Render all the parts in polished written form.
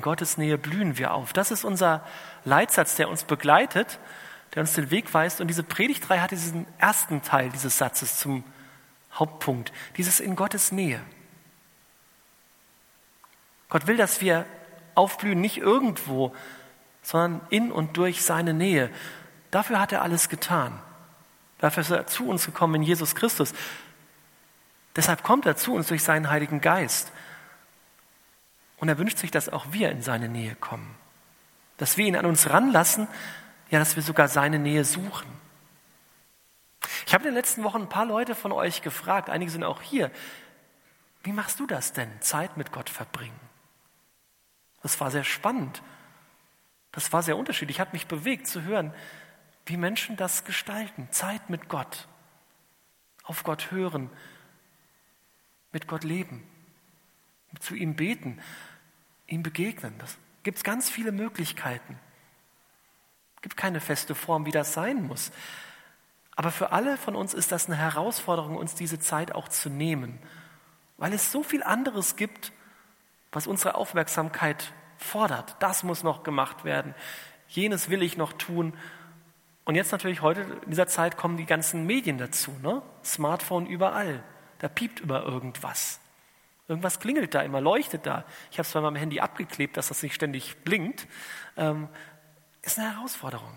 Gottes Nähe blühen wir auf. Das ist unser Leitsatz, der uns begleitet, der uns den Weg weist. Und diese Predigtreihe hat diesen ersten Teil dieses Satzes zum Hauptpunkt, dieses in Gottes Nähe. Gott will, dass wir aufblühen, nicht irgendwo, sondern in und durch seine Nähe. Dafür hat er alles getan. Dafür ist er zu uns gekommen in Jesus Christus. Deshalb kommt er zu uns durch seinen Heiligen Geist. Und er wünscht sich, dass auch wir in seine Nähe kommen. Dass wir ihn an uns ranlassen, ja, dass wir sogar seine Nähe suchen. Ich habe in den letzten Wochen ein paar Leute von euch gefragt, einige sind auch hier, wie machst du das denn, Zeit mit Gott verbringen? Das war sehr spannend. Das war sehr unterschiedlich. Hat mich bewegt zu hören, wie Menschen das gestalten. Zeit mit Gott. Auf Gott hören. Mit Gott leben. Zu ihm beten. Ihm begegnen. Das gibt es ganz viele Möglichkeiten. Es gibt keine feste Form, wie das sein muss. Aber für alle von uns ist das eine Herausforderung, uns diese Zeit auch zu nehmen. Weil es so viel anderes gibt, was unsere Aufmerksamkeit fordert. Das muss noch gemacht werden. Jenes will ich noch tun. Und jetzt natürlich heute, in dieser Zeit, kommen die ganzen Medien dazu. Ne? Smartphone überall. Da piept über irgendwas. Irgendwas klingelt da immer, leuchtet da. Ich habe es bei meinem Handy abgeklebt, dass das nicht ständig blinkt. Ist eine Herausforderung.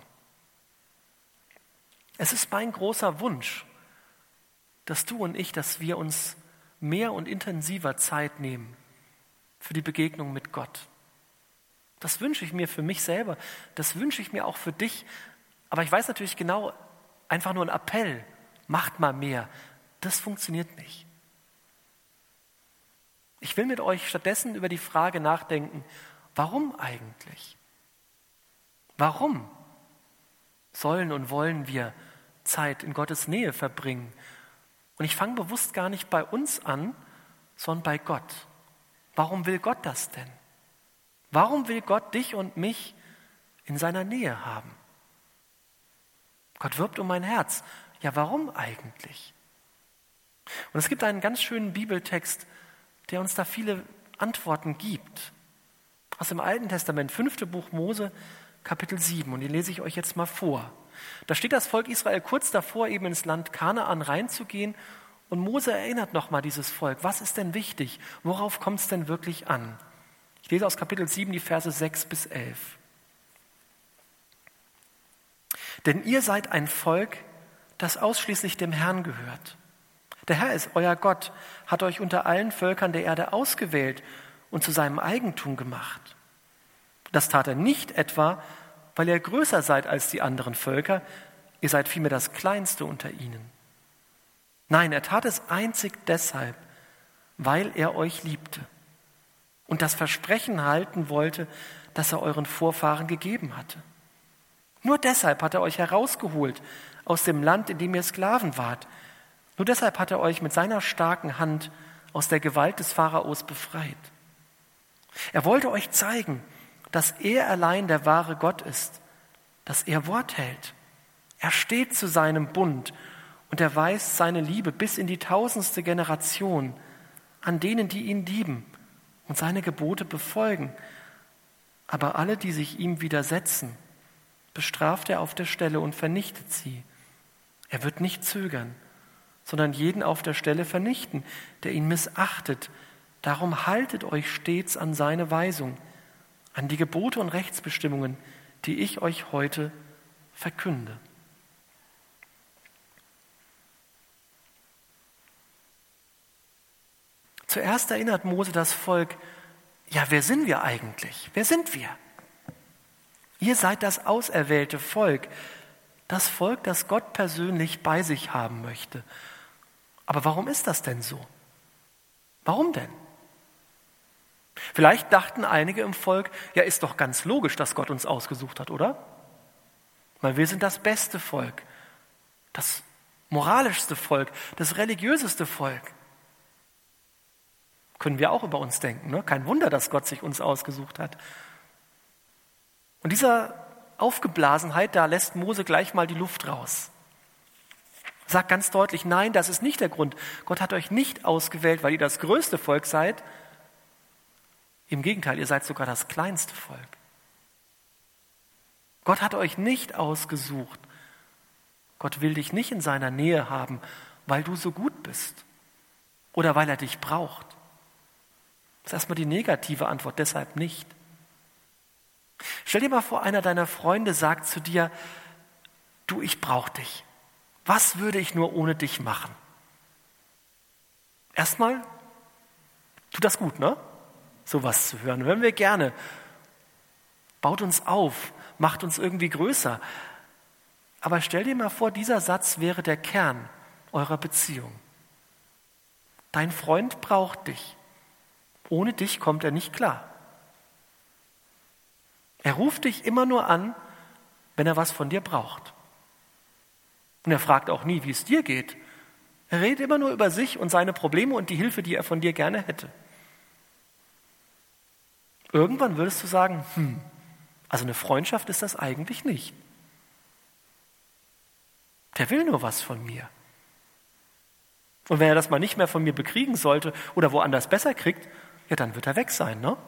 Es ist mein großer Wunsch, dass du und ich, dass wir uns mehr und intensiver Zeit nehmen für die Begegnung mit Gott. Das wünsche ich mir für mich selber, das wünsche ich mir auch für dich. Aber ich weiß natürlich genau, einfach nur ein Appell, macht mal mehr, das funktioniert nicht. Ich will mit euch stattdessen über die Frage nachdenken, warum eigentlich? Warum sollen und wollen wir Zeit in Gottes Nähe verbringen? Und ich fange bewusst gar nicht bei uns an, sondern bei Gott. Warum will Gott das denn? Warum will Gott dich und mich in seiner Nähe haben? Gott wirbt um mein Herz. Ja, warum eigentlich? Und es gibt einen ganz schönen Bibeltext, der uns da viele Antworten gibt. Aus dem Alten Testament, 5. Buch Mose, Kapitel 7. Und den lese ich euch jetzt mal vor. Da steht das Volk Israel kurz davor, eben ins Land Kanaan reinzugehen. Und Mose erinnert nochmal dieses Volk. Was ist denn wichtig? Worauf kommt es denn wirklich an? Ich lese aus Kapitel 7 die Verse 6 bis 11. Denn ihr seid ein Volk, das ausschließlich dem Herrn gehört. Der Herr ist euer Gott, hat euch unter allen Völkern der Erde ausgewählt und zu seinem Eigentum gemacht. Das tat er nicht etwa, weil ihr größer seid als die anderen Völker, ihr seid vielmehr das Kleinste unter ihnen. Nein, er tat es einzig deshalb, weil er euch liebte und das Versprechen halten wollte, das er euren Vorfahren gegeben hatte. Nur deshalb hat er euch herausgeholt aus dem Land, in dem ihr Sklaven wart. Nur deshalb hat er euch mit seiner starken Hand aus der Gewalt des Pharaos befreit. Er wollte euch zeigen, dass er allein der wahre Gott ist, dass er Wort hält. Er steht zu seinem Bund und er weist seine Liebe bis in die 1000. Generation an denen, die ihn lieben und seine Gebote befolgen. Aber alle, die sich ihm widersetzen, bestraft er auf der Stelle und vernichtet sie. Er wird nicht zögern, sondern jeden auf der Stelle vernichten, der ihn missachtet. Darum haltet euch stets an seine Weisung, an die Gebote und Rechtsbestimmungen, die ich euch heute verkünde. Zuerst erinnert Mose das Volk, ja, wer sind wir eigentlich? Wer sind wir? Ihr seid das auserwählte Volk, das Volk, das Gott persönlich bei sich haben möchte. Aber warum ist das denn so? Warum denn? Vielleicht dachten einige im Volk, ja, ist doch ganz logisch, dass Gott uns ausgesucht hat, oder? Weil wir sind das beste Volk, das moralischste Volk, das religiöseste Volk. Können wir auch über uns denken, ne? Kein Wunder, dass Gott sich uns ausgesucht hat. Und dieser Aufgeblasenheit, da lässt Mose gleich mal die Luft raus. Sagt ganz deutlich, nein, das ist nicht der Grund. Gott hat euch nicht ausgewählt, weil ihr das größte Volk seid, Im Gegenteil, ihr seid sogar das kleinste Volk. Gott hat euch nicht ausgesucht. Gott will dich nicht in seiner Nähe haben, weil du so gut bist oder weil er dich braucht. Das ist erstmal die negative Antwort, deshalb nicht. Stell dir mal vor, einer deiner Freunde sagt zu dir, du, ich brauche dich. Was würde ich nur ohne dich machen? Erstmal tut das gut, ne? Sowas zu hören. Hören wir gerne. Baut uns auf, macht uns irgendwie größer. Aber stell dir mal vor, dieser Satz wäre der Kern eurer Beziehung. Dein Freund braucht dich. Ohne dich kommt er nicht klar. Er ruft dich immer nur an, wenn er was von dir braucht. Und er fragt auch nie, wie es dir geht. Er redet immer nur über sich und seine Probleme und die Hilfe, die er von dir gerne hätte. Irgendwann würdest du sagen, also eine Freundschaft ist das eigentlich nicht. Der will nur was von mir. Und wenn er das mal nicht mehr von mir bekriegen sollte oder woanders besser kriegt, ja, dann wird er weg sein, ne?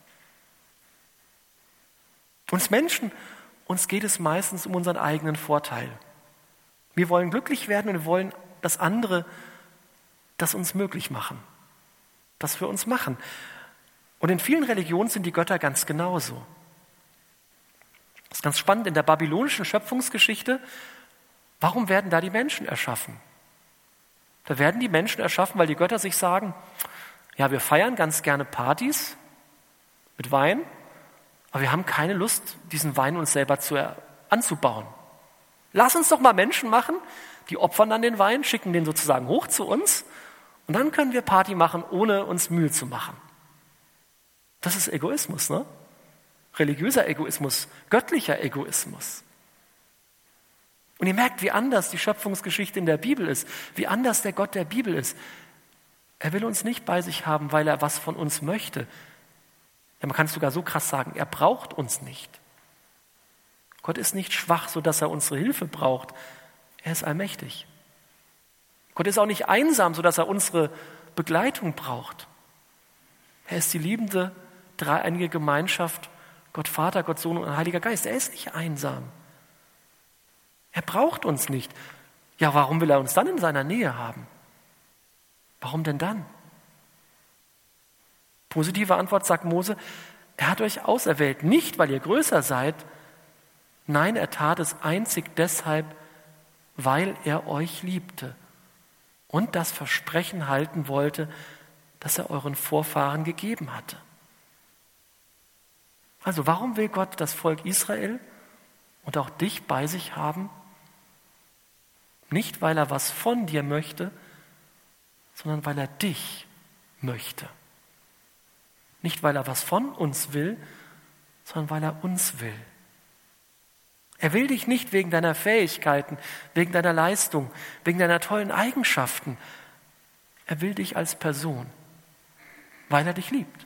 Uns Menschen, uns geht es meistens um unseren eigenen Vorteil. Wir wollen glücklich werden und wir wollen, dass andere das uns möglich machen, das für uns machen. Und in vielen Religionen sind die Götter ganz genauso. Das ist ganz spannend, in der babylonischen Schöpfungsgeschichte, warum werden da die Menschen erschaffen? Da werden die Menschen erschaffen, weil die Götter sich sagen, ja, wir feiern ganz gerne Partys mit Wein, aber wir haben keine Lust, diesen Wein uns selber anzubauen. Lass uns doch mal Menschen machen, die opfern dann den Wein, schicken den sozusagen hoch zu uns und dann können wir Party machen, ohne uns Mühe zu machen. Das ist Egoismus, ne? Religiöser Egoismus, göttlicher Egoismus. Und ihr merkt, wie anders die Schöpfungsgeschichte in der Bibel ist, wie anders der Gott der Bibel ist. Er will uns nicht bei sich haben, weil er was von uns möchte. Ja, man kann es sogar so krass sagen, er braucht uns nicht. Gott ist nicht schwach, sodass er unsere Hilfe braucht. Er ist allmächtig. Gott ist auch nicht einsam, sodass er unsere Begleitung braucht. Er ist die liebende, dreieinige Gemeinschaft, Gott Vater, Gott Sohn und Heiliger Geist. Er ist nicht einsam. Er braucht uns nicht. Ja, warum will er uns dann in seiner Nähe haben? Warum denn dann? Positive Antwort sagt Mose, er hat euch auserwählt, nicht weil ihr größer seid, nein, er tat es einzig deshalb, weil er euch liebte und das Versprechen halten wollte, das er euren Vorfahren gegeben hatte. Also warum will Gott das Volk Israel und auch dich bei sich haben? Nicht, weil er was von dir möchte, sondern weil er dich möchte. Nicht, weil er was von uns will, sondern weil er uns will. Er will dich nicht wegen deiner Fähigkeiten, wegen deiner Leistung, wegen deiner tollen Eigenschaften. Er will dich als Person, weil er dich liebt.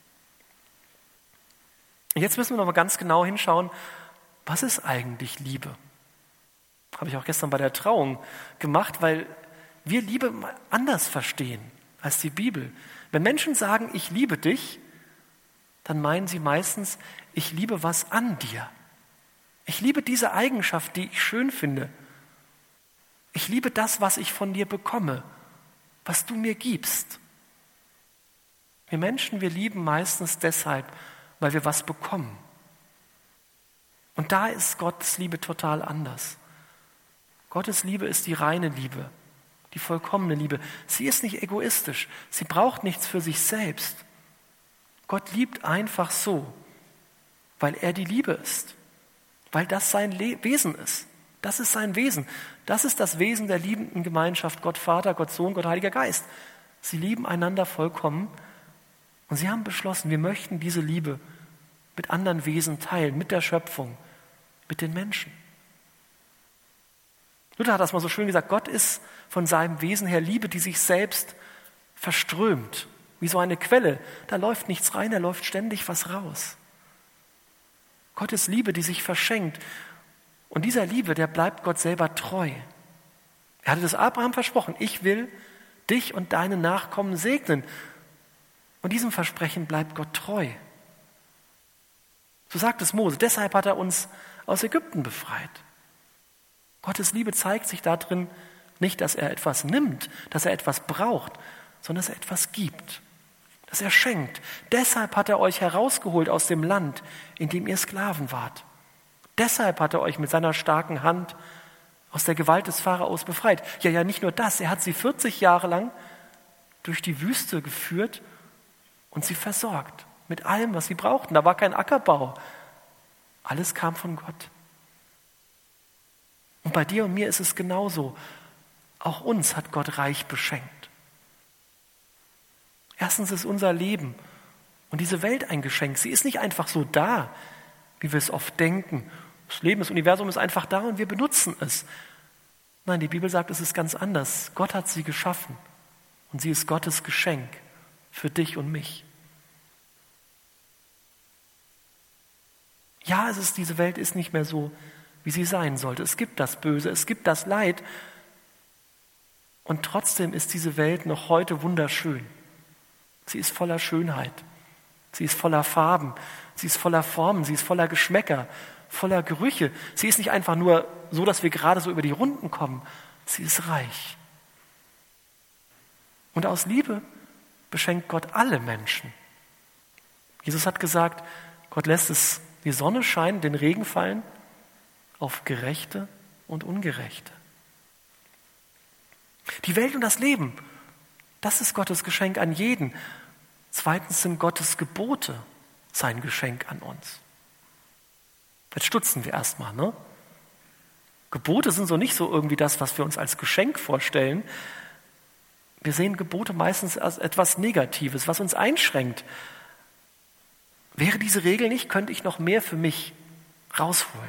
Und jetzt müssen wir noch mal ganz genau hinschauen, was ist eigentlich Liebe? Habe ich auch gestern bei der Trauung gemacht, weil wir Liebe anders verstehen als die Bibel. Wenn Menschen sagen, ich liebe dich, dann meinen sie meistens, ich liebe was an dir. Ich liebe diese Eigenschaft, die ich schön finde. Ich liebe das, was ich von dir bekomme, was du mir gibst. Wir Menschen, wir lieben meistens deshalb, weil wir was bekommen. Und da ist Gottes Liebe total anders. Gottes Liebe ist die reine Liebe, die vollkommene Liebe. Sie ist nicht egoistisch, sie braucht nichts für sich selbst. Gott liebt einfach so, weil er die Liebe ist, weil das sein Wesen ist. Das ist sein Wesen. Das ist das Wesen der liebenden Gemeinschaft, Gott Vater, Gott Sohn, Gott Heiliger Geist. Sie lieben einander vollkommen und sie haben beschlossen, wir möchten diese Liebe mit anderen Wesen teilen, mit der Schöpfung, mit den Menschen. Luther hat das mal so schön gesagt, Gott ist von seinem Wesen her Liebe, die sich selbst verströmt, wie so eine Quelle. Da läuft nichts rein, da läuft ständig was raus. Gott ist Liebe, die sich verschenkt. Und dieser Liebe, der bleibt Gott selber treu. Er hatte das Abraham versprochen, ich will dich und deine Nachkommen segnen. Und diesem Versprechen bleibt Gott treu. So sagt es Mose. Deshalb hat er uns aus Ägypten befreit. Gottes Liebe zeigt sich darin nicht, dass er etwas nimmt, dass er etwas braucht, sondern dass er etwas gibt, dass er schenkt. Deshalb hat er euch herausgeholt aus dem Land, in dem ihr Sklaven wart. Deshalb hat er euch mit seiner starken Hand aus der Gewalt des Pharaos befreit. Ja, nicht nur das, er hat sie 40 Jahre lang durch die Wüste geführt und sie versorgt mit allem, was sie brauchten. Da war kein Ackerbau. Alles kam von Gott. Und bei dir und mir ist es genauso. Auch uns hat Gott reich beschenkt. Erstens ist unser Leben und diese Welt ein Geschenk. Sie ist nicht einfach so da, wie wir es oft denken. Das Leben, das Universum ist einfach da und wir benutzen es. Nein, die Bibel sagt, es ist ganz anders. Gott hat sie geschaffen und sie ist Gottes Geschenk für dich und mich. Ja, diese Welt ist nicht mehr so, wie sie sein sollte. Es gibt das Böse, es gibt das Leid. Und trotzdem ist diese Welt noch heute wunderschön. Sie ist voller Schönheit. Sie ist voller Farben. Sie ist voller Formen. Sie ist voller Geschmäcker, voller Gerüche. Sie ist nicht einfach nur so, dass wir gerade so über die Runden kommen. Sie ist reich. Und aus Liebe beschenkt Gott alle Menschen. Jesus hat gesagt, Gott lässt die Sonne scheinen, den Regen fallen auf Gerechte und Ungerechte. Die Welt und das Leben, das ist Gottes Geschenk an jeden. Zweitens sind Gottes Gebote sein Geschenk an uns. Jetzt stutzen wir erstmal, ne? Gebote sind so nicht so irgendwie das, was wir uns als Geschenk vorstellen. Wir sehen Gebote meistens als etwas Negatives, was uns einschränkt. Wäre diese Regel nicht, könnte ich noch mehr für mich rausholen.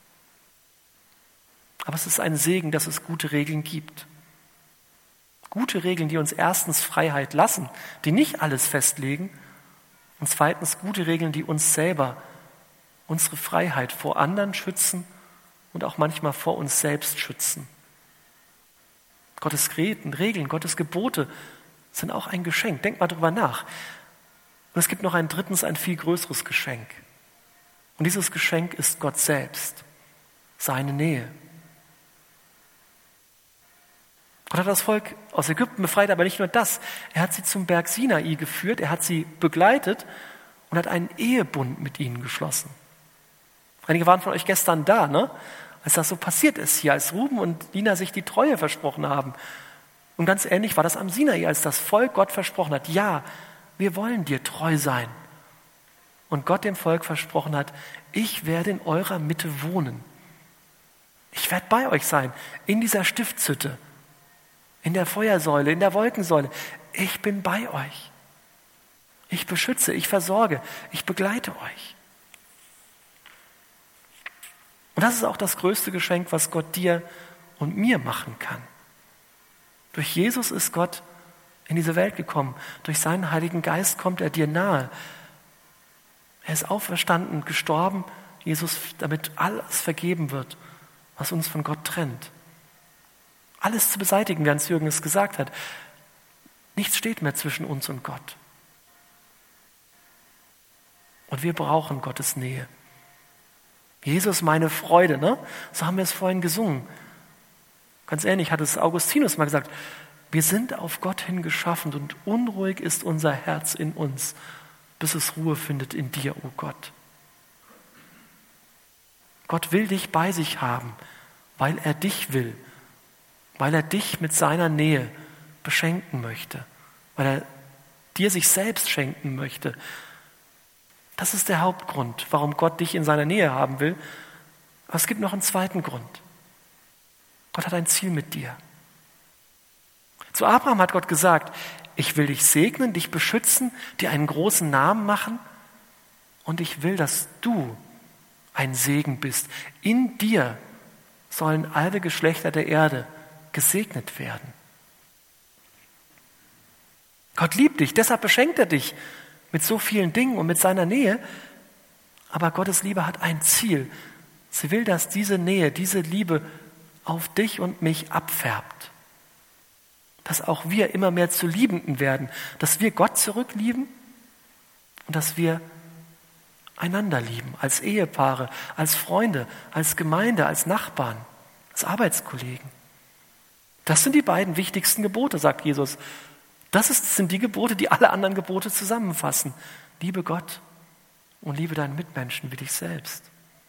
Aber es ist ein Segen, dass es gute Regeln gibt. Gute Regeln, die uns erstens Freiheit lassen, die nicht alles festlegen, und zweitens gute Regeln, die uns selber, unsere Freiheit vor anderen schützen und auch manchmal vor uns selbst schützen. Gottes Regeln, Gottes Gebote sind auch ein Geschenk. Denk mal drüber nach. Und es gibt noch ein drittens, ein viel größeres Geschenk. Und dieses Geschenk ist Gott selbst, seine Nähe. Gott hat das Volk aus Ägypten befreit, aber nicht nur das. Er hat sie zum Berg Sinai geführt, er hat sie begleitet und hat einen Ehebund mit ihnen geschlossen. Einige waren von euch gestern da, ne? Als das so passiert ist hier, als Ruben und Lina sich die Treue versprochen haben. Und ganz ähnlich war das am Sinai, als das Volk Gott versprochen hat, ja, wir wollen dir treu sein. Und Gott dem Volk versprochen hat, ich werde in eurer Mitte wohnen. Ich werde bei euch sein, in dieser Stiftshütte, in der Feuersäule, in der Wolkensäule. Ich bin bei euch. Ich beschütze, ich versorge, ich begleite euch. Und das ist auch das größte Geschenk, was Gott dir und mir machen kann. Durch Jesus ist Gott in diese Welt gekommen. Durch seinen Heiligen Geist kommt er dir nahe. Er ist auferstanden, gestorben, Jesus, damit alles vergeben wird, was uns von Gott trennt. Alles zu beseitigen, wie Hans-Jürgen es gesagt hat. Nichts steht mehr zwischen uns und Gott. Und wir brauchen Gottes Nähe. Jesus, meine Freude, ne? So haben wir es vorhin gesungen. Ganz ähnlich hat es Augustinus mal gesagt. Wir sind auf Gott hin geschaffen und unruhig ist unser Herz in uns, bis es Ruhe findet in dir, o Gott. Gott will dich bei sich haben, weil er dich will, weil er dich mit seiner Nähe beschenken möchte, weil er dir sich selbst schenken möchte. Das ist der Hauptgrund, warum Gott dich in seiner Nähe haben will. Aber es gibt noch einen zweiten Grund. Gott hat ein Ziel mit dir. Zu Abraham hat Gott gesagt, ich will dich segnen, dich beschützen, dir einen großen Namen machen und ich will, dass du ein Segen bist. In dir sollen alle Geschlechter der Erde gesegnet werden. Gott liebt dich, deshalb beschenkt er dich mit so vielen Dingen und mit seiner Nähe. Aber Gottes Liebe hat ein Ziel. Sie will, dass diese Nähe, diese Liebe auf dich und mich abfärbt. Dass auch wir immer mehr zu Liebenden werden. Dass wir Gott zurücklieben und dass wir einander lieben, als Ehepaare, als Freunde, als Gemeinde, als Nachbarn, als Arbeitskollegen. Das sind die beiden wichtigsten Gebote, sagt Jesus. Sind die Gebote, die alle anderen Gebote zusammenfassen. Liebe Gott und liebe deinen Mitmenschen wie dich selbst.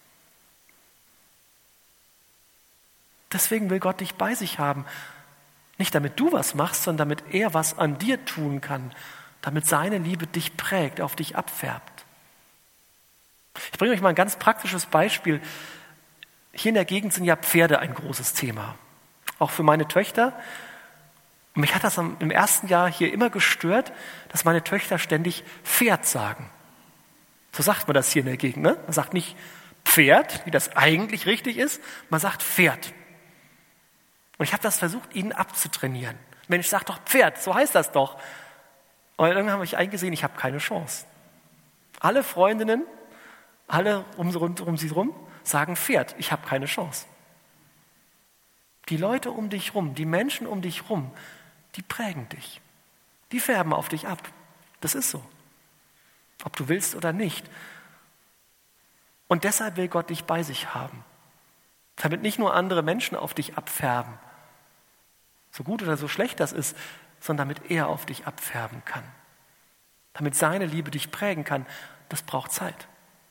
Deswegen will Gott dich bei sich haben. Nicht damit du was machst, sondern damit er was an dir tun kann. Damit seine Liebe dich prägt, auf dich abfärbt. Ich bringe euch mal ein ganz praktisches Beispiel. Hier in der Gegend sind ja Pferde ein großes Thema. Auch für meine Töchter. Und mich hat das im ersten Jahr hier immer gestört, dass meine Töchter ständig Pferd sagen. So sagt man das hier in der Gegend. Ne? Man sagt nicht Pferd, wie das eigentlich richtig ist. Man sagt Pferd. Und ich habe das versucht, ihnen abzutrainieren. Mensch, sag doch Pferd, so heißt das doch. Und irgendwann habe ich eingesehen, ich habe keine Chance. Alle Freundinnen, alle rund um sie rum, sagen Pferd, ich habe keine Chance. Die Leute um dich rum, die Menschen um dich rum, die prägen dich. Die färben auf dich ab. Das ist so. Ob du willst oder nicht. Und deshalb will Gott dich bei sich haben. Damit nicht nur andere Menschen auf dich abfärben, so gut oder so schlecht das ist, sondern damit er auf dich abfärben kann. Damit seine Liebe dich prägen kann, das braucht Zeit.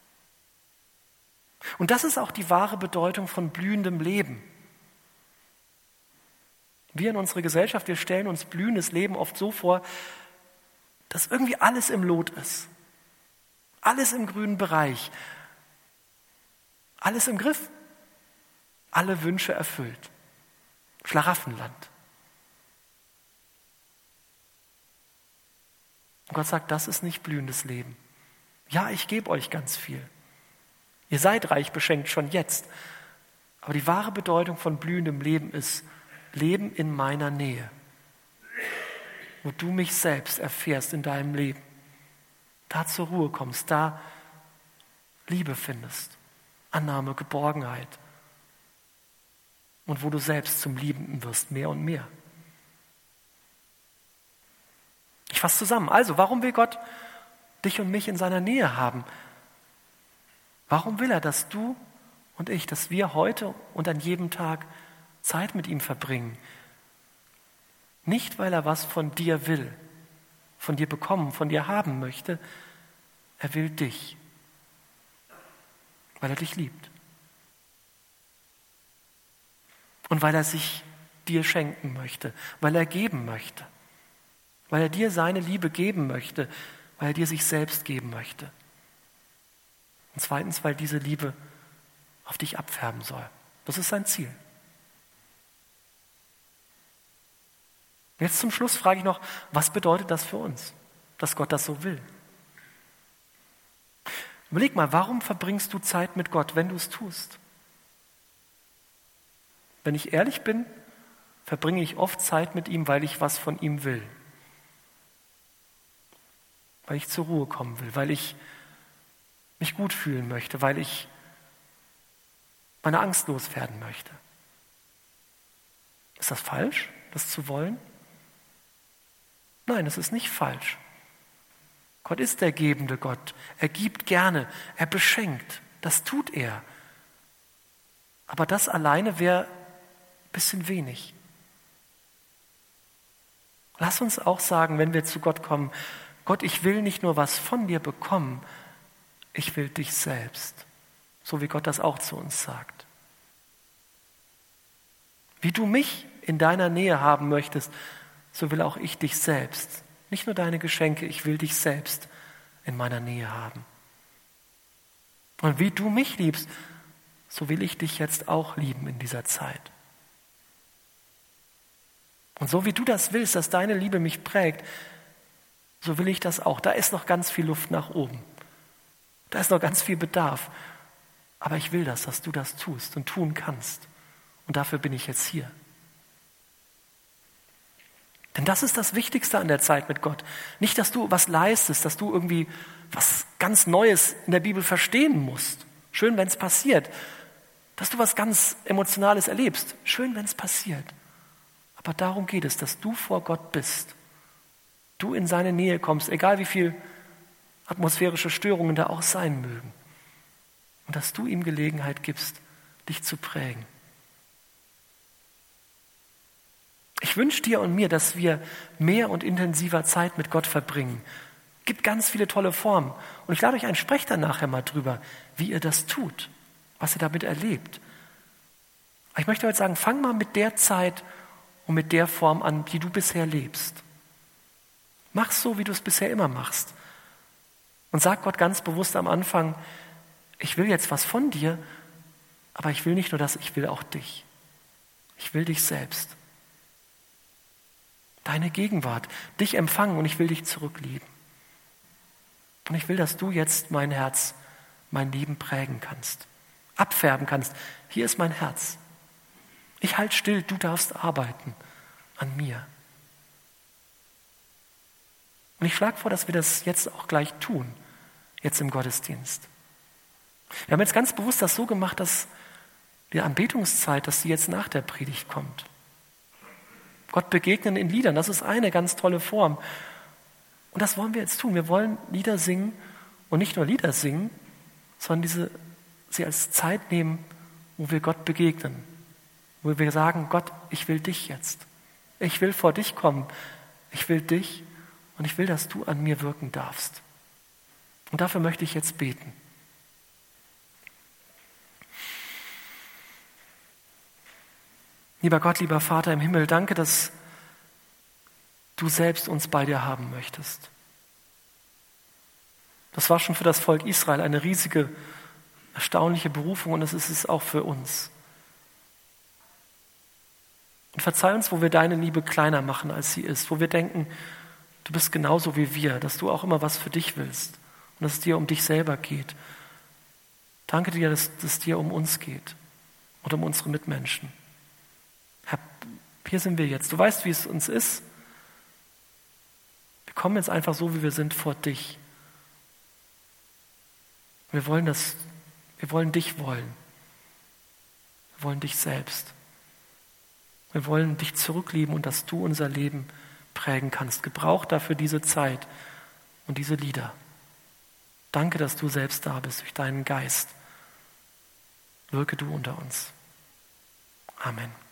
Und das ist auch die wahre Bedeutung von blühendem Leben. Wir in unserer Gesellschaft, wir stellen uns blühendes Leben oft so vor, dass irgendwie alles im Lot ist. Alles im grünen Bereich. Alles im Griff. Alle Wünsche erfüllt. Schlaraffenland. Und Gott sagt, das ist nicht blühendes Leben. Ja, ich gebe euch ganz viel. Ihr seid reich beschenkt schon jetzt. Aber die wahre Bedeutung von blühendem Leben ist Leben in meiner Nähe. Wo du mich selbst erfährst in deinem Leben. Da zur Ruhe kommst, da Liebe findest. Annahme, Geborgenheit. Und wo du selbst zum Liebenden wirst, mehr und mehr. Ich fasse zusammen. Also, warum will Gott dich und mich in seiner Nähe haben? Warum will er, dass du und ich, dass wir heute und an jedem Tag Zeit mit ihm verbringen? Nicht, weil er was von dir will, von dir bekommen, von dir haben möchte. Er will dich, weil er dich liebt. Und weil er sich dir schenken möchte, weil er geben möchte, weil er dir seine Liebe geben möchte, weil er dir sich selbst geben möchte. Und zweitens, weil diese Liebe auf dich abfärben soll. Das ist sein Ziel. Jetzt zum Schluss frage ich noch, was bedeutet das für uns, dass Gott das so will? Überleg mal, warum verbringst du Zeit mit Gott, wenn du es tust? Wenn ich ehrlich bin, verbringe ich oft Zeit mit ihm, weil ich was von ihm will. Weil ich zur Ruhe kommen will, weil ich mich gut fühlen möchte, weil ich meine Angst loswerden möchte. Ist das falsch, das zu wollen? Nein, es ist nicht falsch. Gott ist der gebende Gott. Er gibt gerne, er beschenkt. Das tut er. Aber das alleine wäre ein bisschen wenig. Lass uns auch sagen, wenn wir zu Gott kommen, Gott, ich will nicht nur was von dir bekommen, ich will dich selbst. So wie Gott das auch zu uns sagt. Wie du mich in deiner Nähe haben möchtest, so will auch ich dich selbst. Nicht nur deine Geschenke, ich will dich selbst in meiner Nähe haben. Und wie du mich liebst, so will ich dich jetzt auch lieben in dieser Zeit. Und so wie du das willst, dass deine Liebe mich prägt, so will ich das auch. Da ist noch ganz viel Luft nach oben. Da ist noch ganz viel Bedarf. Aber ich will das, dass du das tust und tun kannst. Und dafür bin ich jetzt hier. Denn das ist das Wichtigste an der Zeit mit Gott. Nicht, dass du was leistest, dass du irgendwie was ganz Neues in der Bibel verstehen musst. Schön, wenn es passiert. Dass du was ganz Emotionales erlebst. Schön, wenn es passiert. Aber darum geht es, dass du vor Gott bist. Du in seine Nähe kommst, egal wie viel atmosphärische Störungen da auch sein mögen. Und dass du ihm Gelegenheit gibst, dich zu prägen. Ich wünsche dir und mir, dass wir mehr und intensiver Zeit mit Gott verbringen. Es gibt ganz viele tolle Formen. Und ich lade euch ein, sprecht dann nachher mal drüber, wie ihr das tut, was ihr damit erlebt. Aber ich möchte heute sagen, fang mal mit der Zeit und mit der Form an, die du bisher lebst. Mach's so, wie du es bisher immer machst. Und sag Gott ganz bewusst am Anfang, ich will jetzt was von dir, aber ich will nicht nur das, ich will auch dich. Ich will dich selbst. Deine Gegenwart, dich empfangen und ich will dich zurücklieben. Und ich will, dass du jetzt mein Herz, mein Leben prägen kannst, abfärben kannst. Hier ist mein Herz. Ich halte still, du darfst arbeiten an mir. Und ich schlage vor, dass wir das jetzt auch gleich tun, jetzt im Gottesdienst. Wir haben jetzt ganz bewusst das so gemacht, dass die Anbetungszeit, dass sie jetzt nach der Predigt kommt. Gott begegnen in Liedern, das ist eine ganz tolle Form. Und das wollen wir jetzt tun. Wir wollen Lieder singen und nicht nur Lieder singen, sondern sie als Zeit nehmen, wo wir Gott begegnen. Wo wir sagen, Gott, ich will dich jetzt. Ich will vor dich kommen. Ich will dich und ich will, dass du an mir wirken darfst. Und dafür möchte ich jetzt beten. Lieber Gott, lieber Vater im Himmel, danke, dass du selbst uns bei dir haben möchtest. Das war schon für das Volk Israel eine riesige, erstaunliche Berufung und das ist es auch für uns. Und verzeih uns, wo wir deine Liebe kleiner machen, als sie ist, wo wir denken, du bist genauso wie wir, dass du auch immer was für dich willst und dass es dir um dich selber geht. Danke dir, dass es dir um uns geht und um unsere Mitmenschen. Herr, hier sind wir jetzt. Du weißt, wie es uns ist. Wir kommen jetzt einfach so, wie wir sind, vor dich. Wir wollen dich wollen. Wir wollen dich selbst. Wir wollen dich zurücklieben und dass du unser Leben prägen kannst. Gebrauch dafür diese Zeit und diese Lieder. Danke, dass du selbst da bist durch deinen Geist. Wirke du unter uns. Amen.